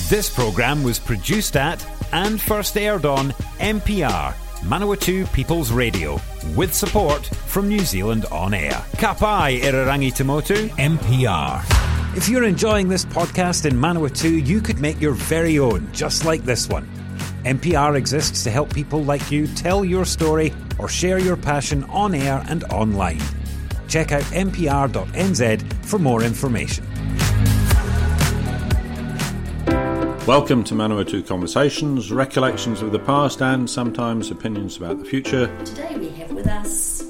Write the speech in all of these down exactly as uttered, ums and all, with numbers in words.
This programme was produced at and first aired on M P R, Manawatu People's Radio, with support from New Zealand On Air. Ka pai Irarangi Tamotu, M P R. If you're enjoying this podcast in Manawatu, you could make your very own, just like this one. M P R exists to help people like you tell your story or share your passion on air and online. Check out m p r dot n z for more information. Welcome to Manawatu Conversations, recollections of the past and sometimes opinions about the future. Today we have with us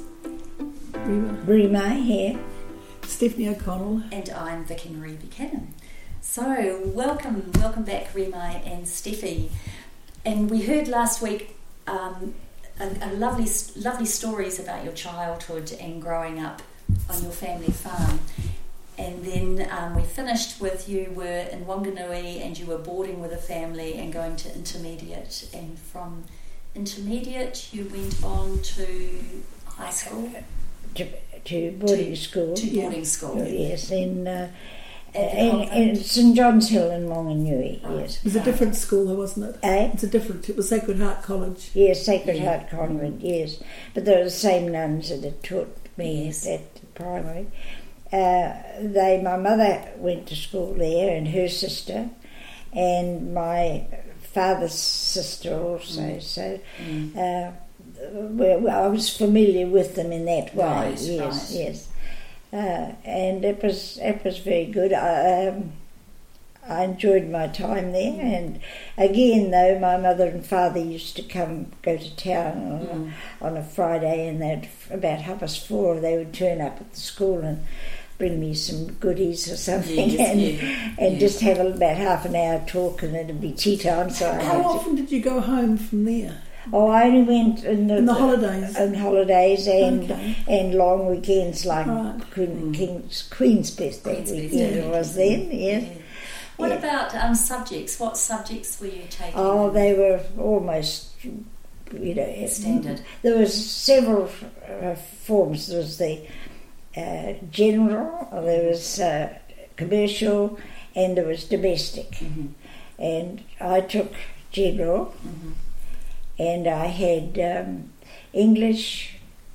Rima here, Stephanie O'Connell, and I'm Vicky Marie Buchanan. So welcome, welcome back Rima and Steffi. And we heard last week um, a, a lovely, lovely stories about your childhood and growing up on your family farm. And then um, we finished with you were in Wanganui and you were boarding with a family and going to intermediate. And from intermediate you went on to high school? To, to boarding to, school. To boarding yeah. school. Yes, in, uh, in, in St John's Hill in Wanganui, right. yes. It was a different school though, wasn't it? Eh? It's a different, it was Sacred Heart College. Yes, Sacred yeah. Heart Convent, yes. But they were the same nuns that had taught me yes. at primary. Uh, they, my mother went to school there and her sister and my father's sister also, mm. so mm. Uh, well, I was familiar with them in that way, right, yes, right. yes. Uh, and it was it was very good. I, um, I enjoyed my time there, and again, though, my mother and father used to come, go to town on, mm. a, on a Friday, and they'd, about half past four, they would turn up at the school and bring me some goodies or something, yes, and, yeah, and yeah. just have about half an hour talk, and it'd be tea time. So I How often to, did you go home from there? Oh, I only went in the, in the holidays, on holidays and okay. and long weekends, like right. Queen, King's, Queen's birthday Queen's weekend birthday. was then. Yes. Yeah. What yeah. about um, subjects? What subjects were you taking? Oh, they were almost, you know, standard. There was several uh, forms. There was the uh, general, there was uh, commercial, and there was domestic. Mm-hmm. And I took general, mm-hmm. and I had um, English,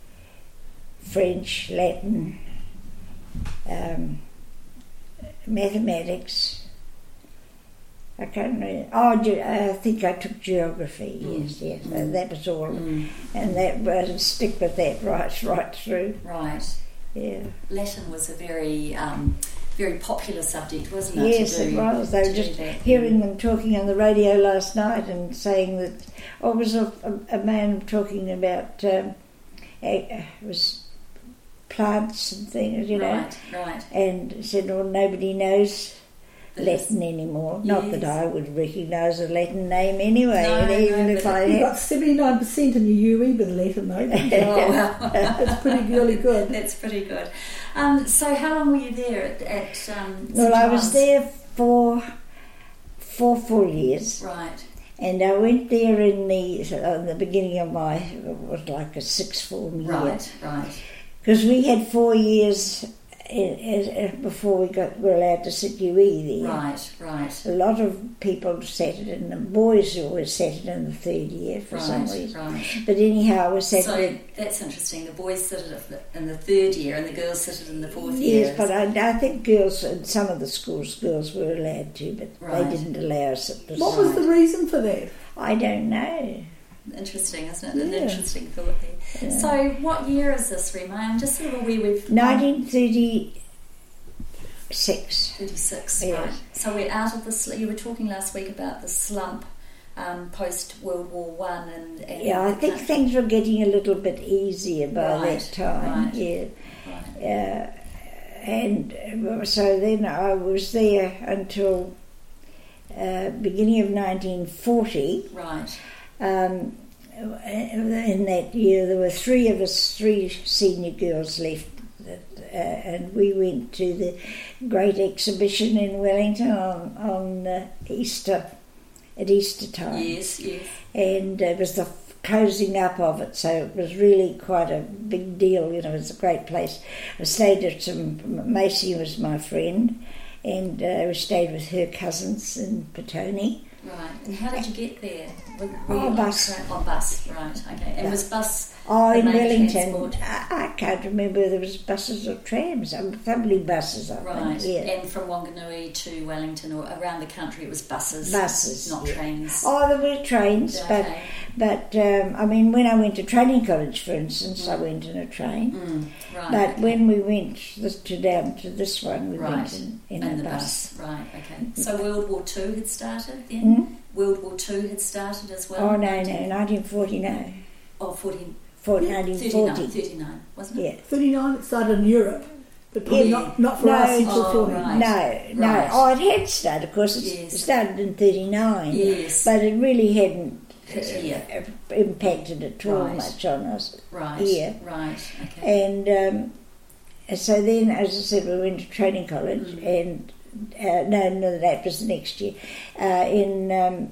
French, Latin, um, mathematics. I can't remember. Oh, ge- I think I took geography. Mm. Yes, yes. Mm. That was all, mm. and that was stick with that right, right through. Right. Yeah. Latin was a very, um, very popular subject, wasn't it? Yes, to do, it was. They were just hearing them talking on the radio last night and saying that. Oh, it was a, a, a man talking about um, it was plants and things, you know. Right, right. And said, "Well, nobody knows Latin anymore. Yes. Not that I would recognise a Latin name anyway, No, even no, if I You had." got seventy-nine percent in your U E with Latin though, didn't you? Oh, well. That's pretty really good. That's pretty good. Um, so how long were you there at, at um, St Well, I was John's? there for four full years. Right. And I went there in the uh, the beginning of my, it was like a sixth form year. Right, right. Because we had four years in, in, before we got were allowed to sit U E there. Right, right. A lot of people sat it in, the boys always sat it in the third year for right, some reason. Right. But anyhow, I was sat So it. that's interesting. The boys sit it in the third year and the girls sit it in the fourth year. Yes, but I, I think girls, in some of the schools, girls were allowed to, but Right. they didn't allow us at the What was the reason for that? I don't know. Interesting, isn't it? An Yeah. interesting thought there. Yeah. So what year is this, Rima? I'm just sort of aware we've... nineteen thirty-six. thirty-six, Yeah. right. So we're out of the... Sl- you were talking last week about the slump um, post-World War One and, and... Yeah, I think country. things were getting a little bit easier by Right, that time. right. Yeah. Right. Uh, and uh, so then I was there until uh, beginning of nineteen forty. Right. Um, in that year, there were three of us, three senior girls left, that, uh, and we went to the great exhibition in Wellington on, on uh, Easter, at Easter time. Yes, yes. And it was the closing up of it, so it was really quite a big deal. You know, it was a great place. I stayed at some. Macy was my friend, and uh, we stayed with her cousins in Petone. Right. And how did you get there? Were, were Oh, you on bus. tra- On bus, right, okay. And was bus Oh, the in main Wellington, transport? I, I can't remember whether it was buses or trams. Um, Probably buses, I Right. think. Yeah. And from Wanganui to Wellington or around the country it was buses? Buses, Not yeah. trains? Oh, there were trains, Okay. but but um, I mean, when I went to training college, for instance, I went in a train. Mm, right. But okay. when we went this, to down to this one, we Right. went in, in and a the bus. bus. Right, okay. So World War Two had started then? Hmm? World War Two had started as well? Oh no, no, nineteen forty, no, Oh, forty, for Yeah, nineteen thirty-nine, forty. thirty-nine, wasn't it? Yeah. thirty-nine it started in Europe, but probably Yeah. not, not for No, us until oh, forty. right. No, no. Right. Oh, it had started, of course. It Yes. started in thirty-nine. Yes. But it really hadn't Hit here. uh, impacted at all Right. much on us. Right, Here. right, okay. And um, so then, as I said, we went to training college, Mm. and uh, no, no, that was next year. Uh, in um,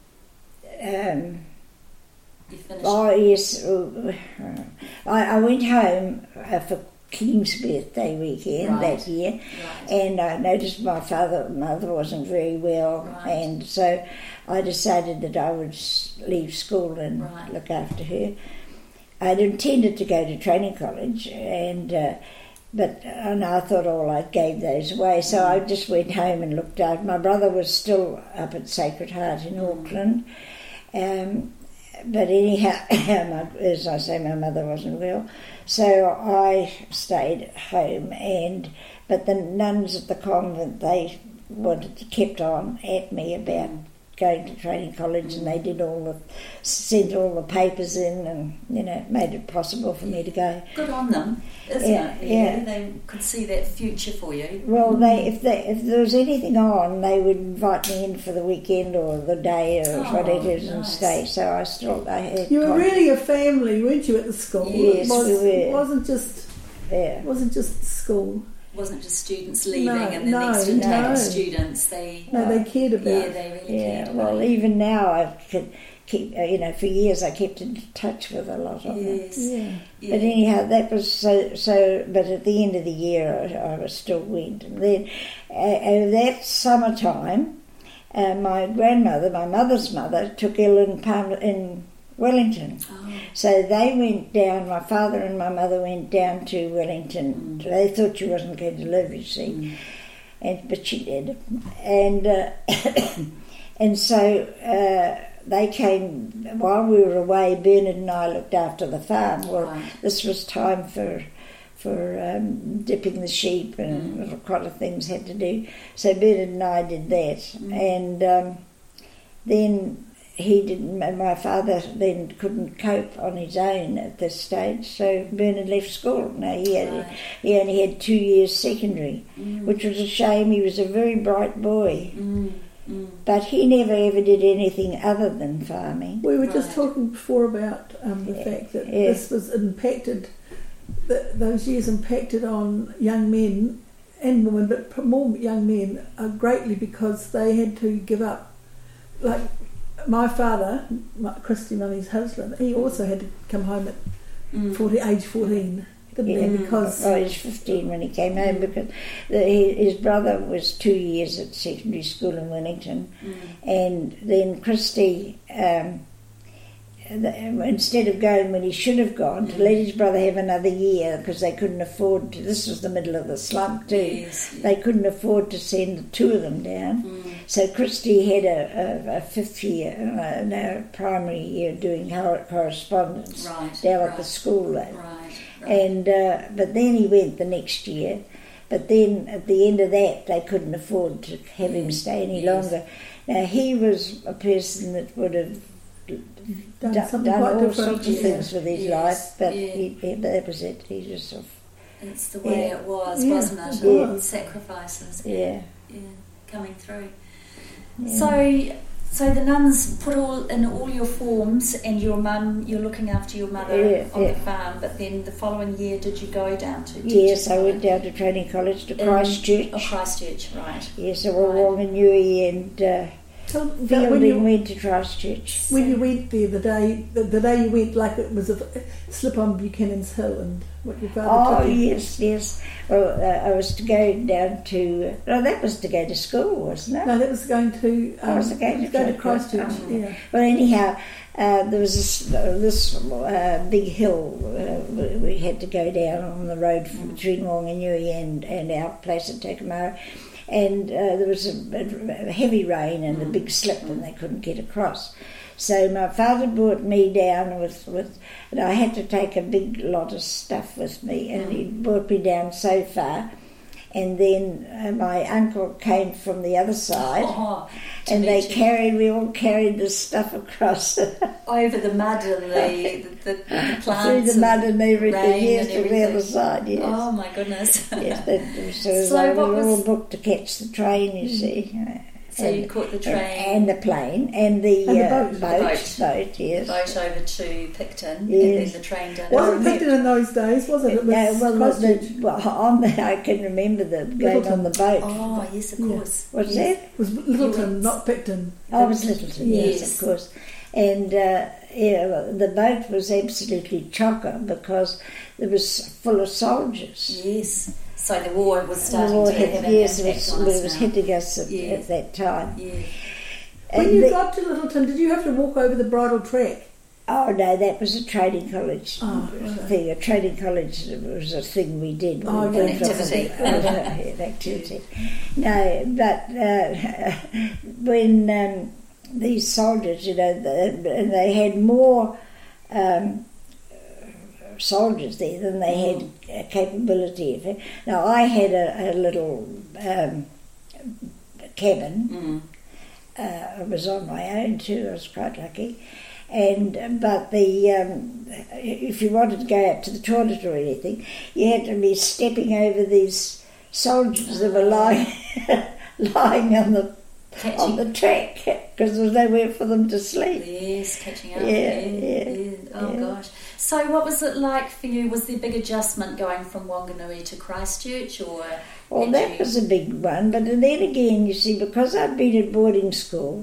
um, You finished? oh yes, uh, I, I went home uh, for King's birthday weekend Right. that year, Right. and I noticed my father and mother wasn't very well, Right. and so I decided that I would s- leave school and Right. look after her. I'd intended to go to training college, and uh, but and I thought, oh, I gave those away, so I just went home and looked after. My brother was still up at Sacred Heart in Auckland, um, but anyhow, my, as I say, my mother wasn't well, so I stayed at home. And but the nuns at the convent, they wanted to kept on at me about going to training college, and they did all the sent all the papers in, and you know made it possible for me to go. Good on them, isn't Yeah, it? yeah. They could see that future for you. Well, they if they if there was anything on, they would invite me in for the weekend or the day or Oh, whatever it is and nice. stay. So I still I had You were con- really a family, weren't you, at the school? Yes, it was, we were. It wasn't just yeah. it wasn't just school. Wasn't just students leaving No, and the no, next intake no. of students. They No, they cared about. yeah, they really Yeah, cared well, about it. even now I could keep, uh, you know, for years I kept in touch with a lot of them. Yes. Yeah. Yeah. But anyhow, that was so, so, but at the end of the year I, I was still went. And then uh, uh, that summertime, uh, my grandmother, my mother's mother, took ill in, Palm, in Wellington. Oh, So they went down, my father and my mother went down to Wellington. Mm. They thought she wasn't going to live, you see. mm. And but she did, and uh, and so uh, they came while we were away. Bernard and I looked after the farm. Well, Right. this was time for for um, dipping the sheep, and Mm. quite a lot of things had to do. So Bernard and I did that, Mm. and um, then he didn't. My father then couldn't cope on his own at this stage, so Bernard left school. Now he had Right. he only had two years secondary, Mm. which was a shame. He was a very bright boy, Mm. Mm. but he never ever did anything other than farming. We were just Right. talking before about um, the Yeah, fact that yeah. this was impacted, that those years impacted on young men and women, but p- more young men, uh, greatly because they had to give up. Like my father, my, Christy Mummy's husband, he also had to come home at Mm. forty, age fourteen, didn't Yeah. he? Because Oh, he was fifteen when he came home because the, he, his brother was two years at secondary school in Wellington, Mm. and then Christy, um, the, instead of going when he should have gone, to let his brother have another year because they couldn't afford to. This was the middle of the slump too. Yes, yeah. They couldn't afford to send the two of them down. Mm. So Christy had a, a, a fifth year, uh, no, primary year doing cor- correspondence Right, down at right. the school though. Right, right. And uh, but then he went the next year. But then at the end of that, they couldn't afford to have him stay any Yes. longer. Now he was a person that would have done done, something done quite all different. sorts of yeah. things with his Yes, life, but yeah. he, he, that was it. He just sort of, It's the way Yeah. it was, Yeah, wasn't it? it All was. sacrifices. yeah. Yeah, coming through. yeah. So, so the nuns put all in all your forms, and your mum, you're looking after your mother Yeah, on yeah. the farm. But then the following year, did you go down to? Yes, teaching I went college? down to training college to In- Christchurch. Oh, Christchurch, right. Yes, I was Right. Wanganui and uh, Tell me about Fielding when you, went to Christchurch. when you went there, the day the, the day you went, like it was a slip on Buchanan's Hill, and what your father Oh, took you. yes, yes. Well, uh, I was to go down to... No, that was to go to school, wasn't it? No, that was going to um, Oh, was it going to go to Christchurch? Christchurch. Oh. Yeah. Well, anyhow, uh, there was this, uh, this uh, big hill uh, we- we had to go down on the road from between Wanganui and, and our place at Tukumara. And uh, there was a, a heavy rain and a big slip, and they couldn't get across. So my father brought me down with, with and I had to take a big lot of stuff with me, and he brought me down so far. And then uh, my uncle came from the other side, Oh, to and they meet you. carried, we all carried this stuff across over the mud and the, the, the, the plants. through the mud and everything, rain yes, and to the other everything. side, yes. Oh my goodness. Yes, that, so, So they what were all was- booked to catch the train, you see. So you caught the train. And, and the plane, and the, And the uh, boat. The boat, boat. boat, yes. boat over to Picton, Yes. and then the train down. Wasn't I Picton in those days, was it? It was No, well, the, Christchurch. the, well, on the, I can remember the going on the boat. Oh yes, of Yeah. course. What's Yes. that? It was Littleton, went- not Picton. Oh, it was Littleton, yes, Yes. of course. And uh, yeah, well, the boat was absolutely chocker because it was full of soldiers. Yes. So the war was starting The war to had- have an yes, it impact was, on well, us it was now. hitting us at, Yeah. at that time. Yeah. When And you the- got to Littleton, did you have to walk over the bridle track? Oh no, that was a training college Oh, right. thing. A training college was a thing we did. We Oh, went an off activity. and- uh, an activity. No, but uh, when um, these soldiers, you know, the, and they had more um, soldiers there than they had uh, capability of it. Now I had a, a little um, cabin. Mm. Uh, I was on my own too. I was quite lucky, and but the um, if you wanted to go out to the toilet or anything, you had to be stepping over these soldiers that were lying lying on the Catching. on the track because there was nowhere for them to sleep. Yes, catching up. Yeah, Yeah, yeah, yeah. Oh yeah. gosh. So, what was it like for you? Was there a big adjustment going from Wanganui to Christchurch, or? Well, had that you- was a big one, but then again, you see, because I'd been at boarding school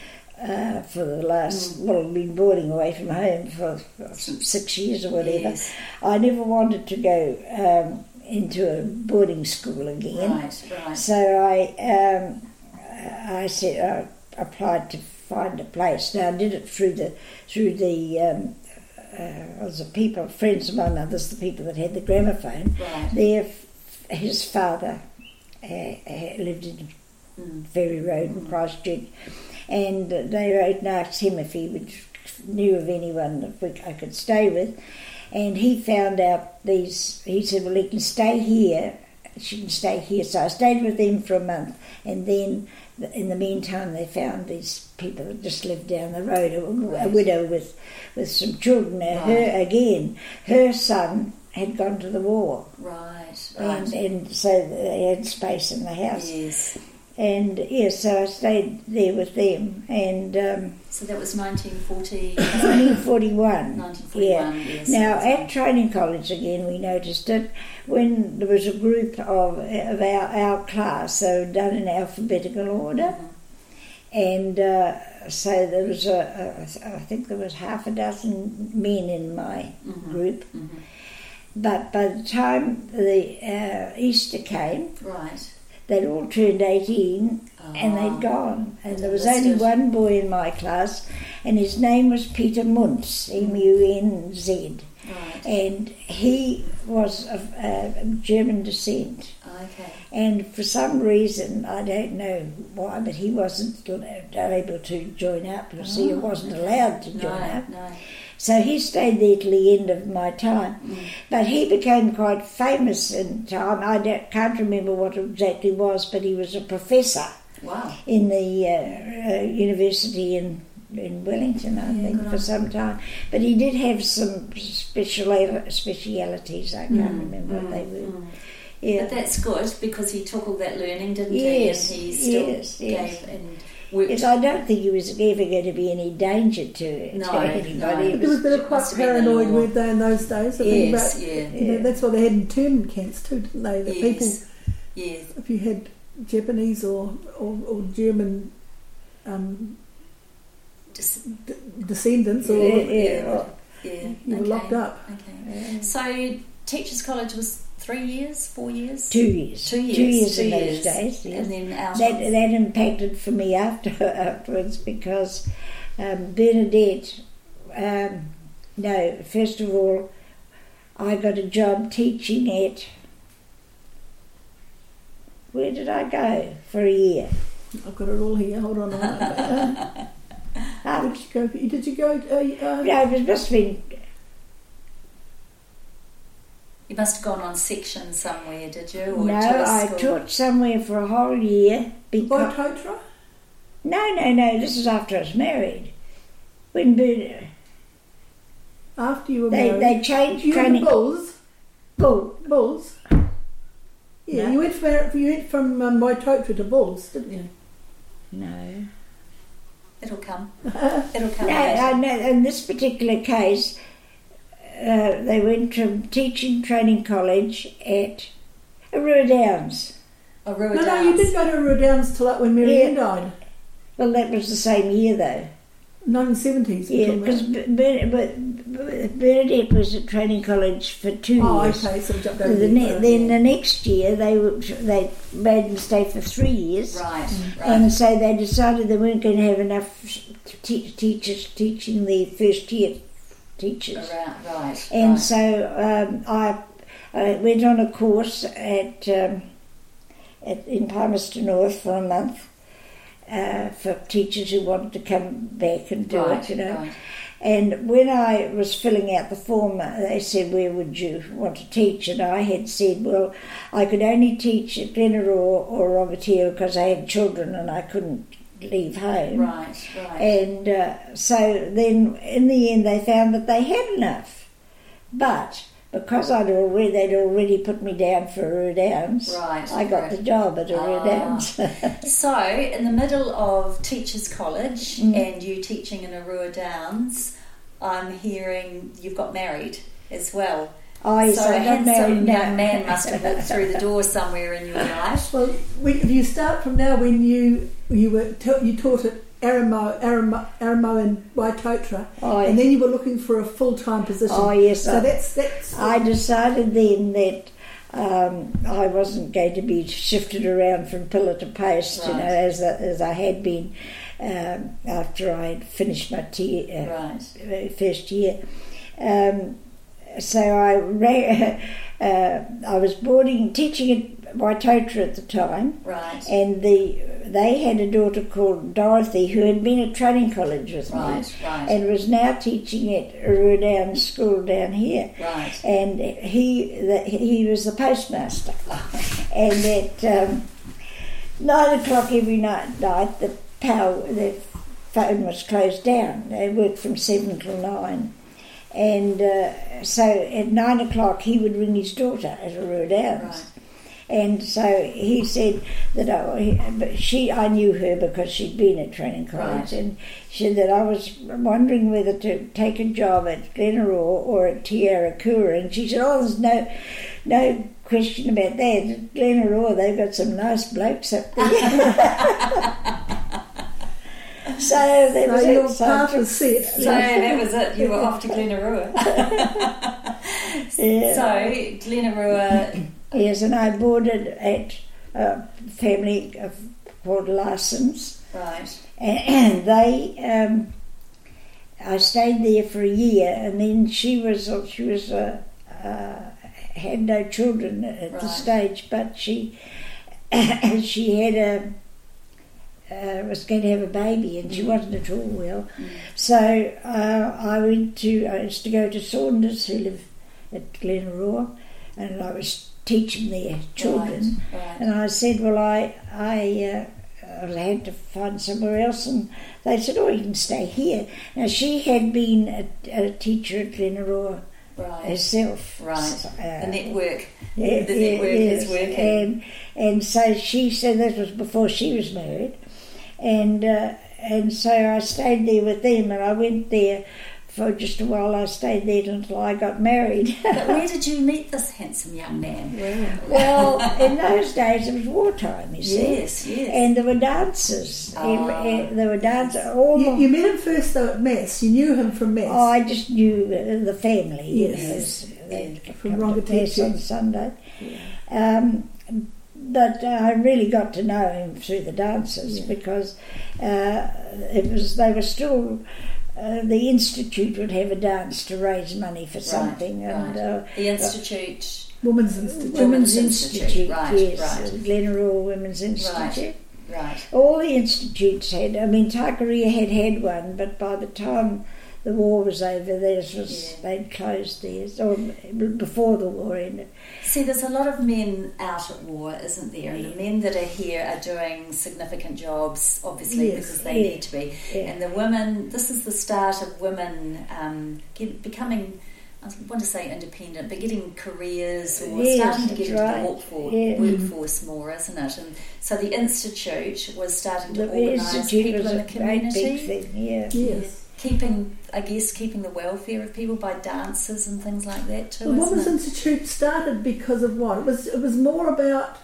uh, for the last, Mm. well, I'd been boarding away from home for, for six years or whatever, Yes. I never wanted to go um, into a boarding school again. Right, right. So I, um, I said I applied to find a place. Now I did it through the through the. Um, uh, was the people, friends of my mother's, the people that had the gramophone. Right. Their, his father uh, uh, lived in Mm. Ferry Road in Christchurch, and they wrote and asked him if he would, knew of anyone that we, I could stay with, and he found out these. He said, "Well, he can stay here. She can stay here." So I stayed with them for a month, and then in the meantime, they found these people that just lived down the road, a, a widow with with some children. Now, her Right. again, her son had gone to the war. Right, And, right. and so they had space in the house. Yes. And yes, so I stayed there with them. And um, So that was nineteen forty. nineteen forty-one. nineteen forty-one, Yeah. yes. Now, That's at training college again, we noticed it when there was a group of, of our, our class, they were done in alphabetical order. Mhm. And uh, so there was, a, a, I think there was half a dozen men in my Mhm. group. Mhm. But by the time the uh, Easter came, Right. they'd all turned eighteen and Ah. they'd gone. And there was Understood. only one boy in my class, and his name was Peter Munz, M U N Z. Right. And he was of uh, German descent. Okay. And for some reason, I don't know why, but he wasn't able to join up because he Oh, wasn't okay. allowed to No, join up. no. So he stayed there till the end of my time. Mm. But he became quite famous in time. I don't, can't remember what it exactly was, but he was a professor Wow. in the uh, uh, university in, in Wellington, I Yeah, think, good for on. some time. But he did have some special specialities. I can't Mm, remember what mm, they were. mm. Yeah. But that's good because he took all that learning, didn't Yes, he? And he still yes, yes. gave and worked. Yes, I don't think he was ever going to be any danger to, No, to anybody. no. It There was, they were It quite must have been the paranoid, law. weren't they, in those days? I think Yes, about, yeah. you know, Yeah. that's why they had internment camps too, didn't they? That people, Yes. Yes. if you had Japanese or, or, or German um, Dis- d- descendants, or Yeah, yeah. yeah, you were okay. locked up. Okay. So Teachers College was three years, four years? Two years. Two years. Two years two in years. those days. Yes. And then out That, of- that impacted for me after afterwards because um, Bernadette, um, no, first of all, I got a job teaching at, where did I go for a year? I've got it all here. Hold on a minute. Um, Where did you go? Did you go? Uh, uh, no, it must have been, You must have gone on section somewhere, did you? Or no, to a I school? taught somewhere for a whole year. Because, Waitotra? no, no, no, this is after I was married. When Bernadette, After you were they, married. they changed you went training. to Bulls? Bull. Bulls? Yeah, No. you went from, you went from um, Waitotra to Bulls, didn't you? No. It'll come. It'll come. No, later. I know. In this particular case, uh, they went from teaching training college at Arua Downs. Oh, Rua No, no, Downs. you did go to Rua Downs till like when Mary Yeah. Ann died. Well, that was the same year, though. nineteen seventies. Yeah, because Bernadette was at training college for two Oh, years. okay, so we jumped over The there. ne- then the next year, they were, they made them stay for three years. Right, right. And so they decided they weren't going to have enough te- teachers teaching the first year teachers. Around, right. And right. so um, I, I went on a course at, um, at in Palmerston North for a month uh, for teachers who wanted to come back and do right, it, you know. right. And when I was filling out the form, they said, where would you want to teach? And I had said, well, I could only teach at Glenarua or Robertio because I had children and I couldn't leave home. Right, right. And uh, so then in the end they found that they had enough. But because I'd already, they'd already put me down for Arua Downs, Right, I got right. the job at Arua Ah. Downs. So, in the middle of Teachers College Mm. and you teaching in Arua Downs, I'm hearing you've got married as well. Oh, yes, so I a got handsome married now. young man must have walked through the door somewhere in your life. Well, when, if you start from now, when you you were ta- you taught at Aramo, Aramo, Aramo and Waitotra, Oh, and then you were looking for a full time position. Oh, yes, So I- that's that's. I decided then that um, I wasn't going to be shifted around from pillar to post, you know, Right. as I, as I had been um, after I had finished my te- uh, Right. first year. Um, so I ra- uh, I was boarding, teaching at Waitotra at the time, Right. and the they had a daughter called Dorothy who had been at training college with Right, me right. and was now teaching at Arua Downs School down here. Right. And he the, he was the postmaster. And at um, nine o'clock every night, night the power the phone was closed down. They worked from seven till nine. And uh, so at nine o'clock he would ring his daughter at Arua Downs. Right. And so he said that I, but she, I knew her because she'd been at training college, Right. and she said that I was wondering whether to take a job at Glenarua or at Te Arakura, and she said, "Oh, there's no, no question about that. At Glenarua, they've got some nice blokes up there." So there so was your it. So I path took- was set. So that was it. You were off to Glenarua. Yeah. So Glenarua. Yes, and I boarded at a family of, called Larson's. Right. And they, um, I stayed there for a year, and then she was she was uh, uh, had no children at the Right. stage, but she she had a uh, was going to have a baby, and she wasn't at all well. Mm. So uh, I went to I used to go to Saunders, who lived at Glenarua, and I was teaching their children. Right. Right. And I said, well, I I, uh, I had to find somewhere else, and they said, oh, you can stay here. Now, she had been a, a teacher at Glenarua Right. herself. Right. Uh, The network. yeah, the yeah, network yes. is working. And, and so she said that was before she was married. And, uh, and so I stayed there with them, and I went there for just a while. I stayed there until I got married. But where did you meet this handsome young man? Well, in those days it was wartime, you see. Yes, yes. And there were dancers. Oh. Every- There were dancers. All You, my- you met him first though at Mass. You knew him from Mass. Oh, I just knew uh, the family. Yes. You know, as they'd Yeah. From come to Rongotea Mass on Church. Sunday. Um, but uh, I really got to know him through the dances Yeah. because uh, it was they were still. Uh, the institute would have a dance to raise money for something, right, and right. uh, The institute. Women's Institute. Women's Women's Institute, Institute, right, yes, right. Glenroy Women's Institute. Right. All the institutes had. I mean, Taikaria had had one, but by the time the war was over, theirs was Yeah. they'd closed theirs, or before the war ended. See, there's a lot of men out at war, isn't there? And the men that are here are doing significant jobs, obviously, Yes, because they yeah, need to be. yeah. And the women, this is the start of women um, get, becoming, I want to say independent, but getting careers or Yes, starting to get that's into right. the workforce, Yeah. workforce more, isn't it? And so the institute was starting to The organise institute people was in a the great community. big thing. Yeah. Yes. Keeping, I guess, keeping the welfare of people by dances and things like that too. The isn't Women's it? Institute started because of what? It was. It was more about.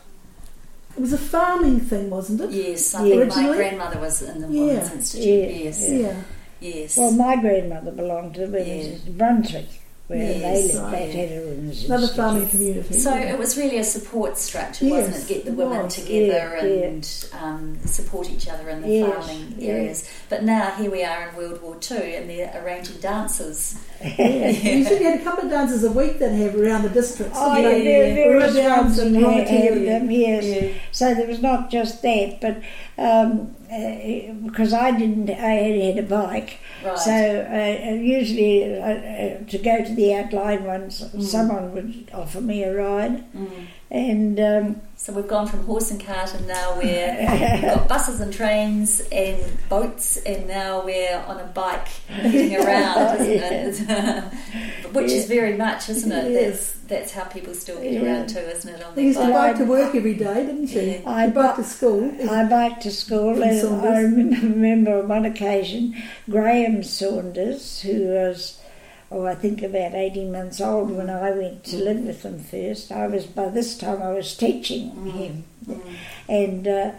It was a farming thing, wasn't it? Yes, I Yeah. think my Originally? grandmother was in the Yeah. Women's Institute. Yeah. Yes, Yeah. yes. Well, my grandmother belonged to the Women's Yeah. Institute, Brunswick, where Yes, they lived. right. They'd had a Women's Another Institute. farming community. So yeah. it was really a support structure, Yes, wasn't it? Get the it women was. together Yeah, and Um, support each other in the Yes, farming yeah. areas. But now here we are in World War Two, and they're arranging dances. Yeah. You said you had a couple of dances a week that have around the districts. Oh, you know, yeah, there River various Downs ones and had, had Rongotea. them, yes. Yeah. So there was not just that, but um, uh, because I didn't, I only had a bike, Right. so uh, usually uh, uh, to go to the outlying ones, Mm. someone would offer me a ride, Mm. and um, So we've gone from horse and cart, and now we're we've got buses and trains and boats, and now we're on a bike getting around, isn't it? Which is very much, isn't it? Yes. That's that's how people still get Yeah. around too, isn't it? On You the used to bike. bike to work every day, didn't you? Yeah. I You bike bi- to school. I biked to school, From and Saunders. I remember, remember on one occasion Graham Saunders, who was, oh, I think about eighteen months old when I went to live with them first. I was, by this time, I was teaching him, and uh,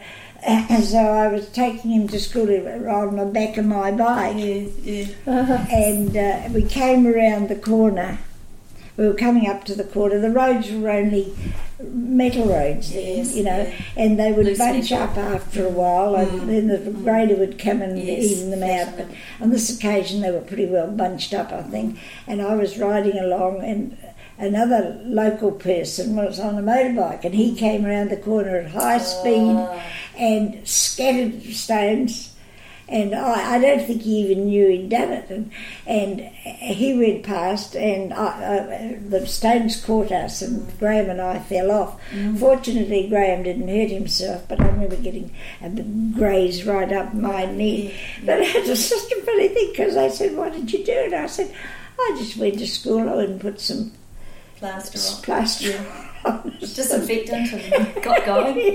so I was taking him to school on the back of my bike, Yeah, yeah. and uh, we came around the corner. We were coming up to the corner. The roads were only metal roads then, Yes, you know, yeah. and they would Loose bunch metal. up after a while, and Mm, then the mm. grader would come and Yes, even them out. But flatten on this occasion, they were pretty well bunched up, I think. And I was riding along, and another local person was on a motorbike, and he came around the corner at high speed Oh. and scattered stones. And I, I don't think he even knew he'd done it. And, and he went past, and I, I, the stones caught us, and Graham and I fell off. Fortunately, Graham didn't hurt himself, but I remember getting a big graze right up my knee. But it was just a funny thing, because they said, "What did you do?" And I said, "I just went to school. I went and put some Plaster on. plaster on." Disinfectant and got going.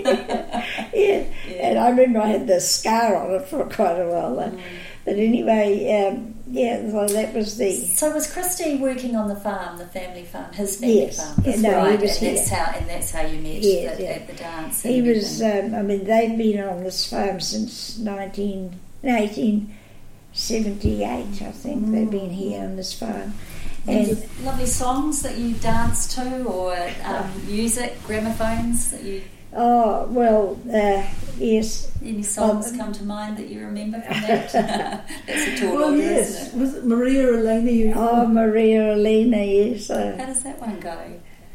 yeah. And I remember I had the scar on it for quite a while. Though. Mm. But anyway, um, yeah, well, that was the. So was Christy working on the farm, the family farm, his family Yes. farm? Yeah, no, he right, was and that's here. how and that's how you met Yes, at, yeah. at the dance. He and was, everything. um, I mean, they've been on this farm since nineteen, eighteen seventy-eight, I think. They've been here on this farm. And And lovely songs that you dance to, or um, music, gramophones that you. oh, well, uh, yes. Any songs Um, come to mind that you remember from that? That's a tall Well, order, yes. isn't it? Was it Maria Elena? You, Oh, Maria Elena, yes. How Uh, does that one go?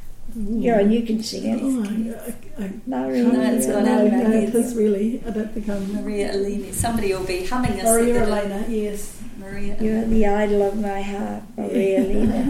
yeah, and you can sing it. Oh, I, I, I Maria No, it's got no, out of no, my it head. is really. I don't think I'm. Maria Elena. Somebody will be humming us. Maria with the- Elena, yes. Maria. You're the idol of my heart, Maria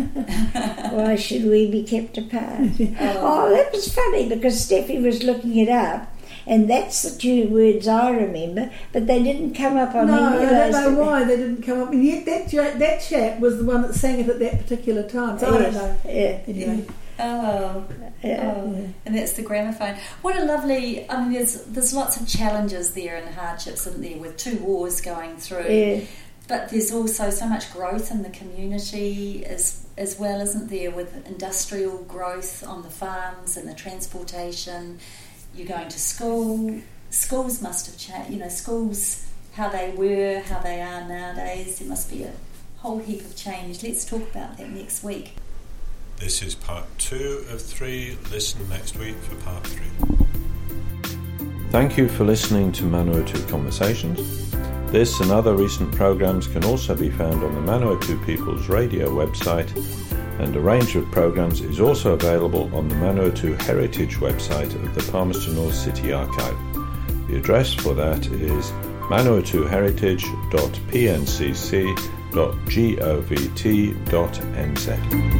Elena. Why should we be kept apart? Oh, that was funny because Steffi was looking it up, and that's the two words I remember, but they didn't come up on No, any I of don't those. know why they didn't come up. And yet that ja- that chap was the one that sang it at that particular time. So I don't know. Yeah, Anyway, Oh, yeah. oh, and that's the gramophone. What a lovely! I mean, there's there's lots of challenges there and hardships, isn't there, with two wars going through. yeah. but there's also so much growth in the community as as well, isn't there, with industrial growth on the farms and the transportation. You're going to school. Schools must have changed, you know, schools, how they were, how they are nowadays. There must be a whole heap of change. Let's talk about that next week. This is part two of three. Listen next week for part three. Thank you for listening to Manawatu Conversations. This and other recent programs can also be found on the Manawatu People's Radio website, and a range of programs is also available on the Manawatu Heritage website of the Palmerston North City Archive. The address for that is manawatu heritage dot p n c c dot govt dot n z.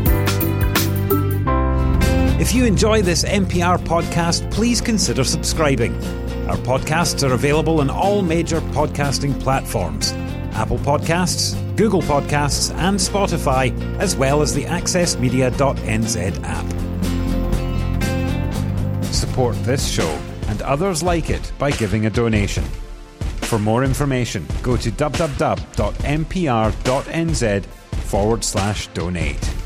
If you enjoy this N P R podcast, please consider subscribing. Our podcasts are available on all major podcasting platforms: Apple Podcasts, Google Podcasts and Spotify, as well as the access media dot n z app. Support this show and others like it by giving a donation. For more information, go to w w w dot n p r dot n z forward slash donate.